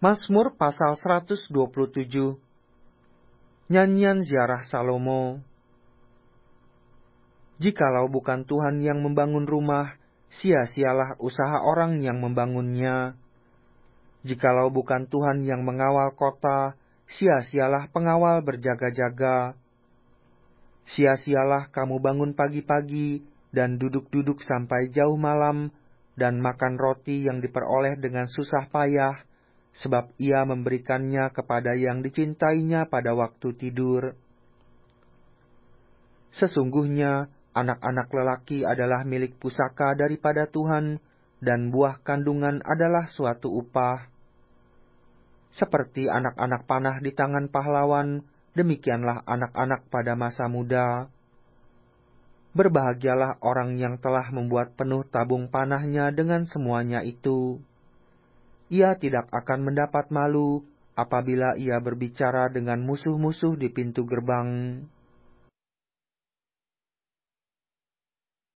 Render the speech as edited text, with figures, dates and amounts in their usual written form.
Mazmur pasal 127. Nyanyian ziarah Salomo. Jikalau bukan Tuhan yang membangun rumah, sia-sialah usaha orang yang membangunnya. Jikalau bukan Tuhan yang mengawal kota, sia-sialah pengawal berjaga-jaga. Sia-sialah kamu bangun pagi-pagi dan duduk-duduk sampai jauh malam, dan makan roti yang diperoleh dengan susah payah, sebab ia memberikannya kepada yang dicintainya pada waktu tidur. Sesungguhnya anak-anak lelaki adalah milik pusaka daripada Tuhan, dan buah kandungan adalah suatu upah. Seperti anak-anak panah di tangan pahlawan, demikianlah anak-anak pada masa muda. Berbahagialah orang yang telah membuat penuh tabung panahnya dengan semuanya itu. Ia tidak akan mendapat malu apabila ia berbicara dengan musuh-musuh di pintu gerbang.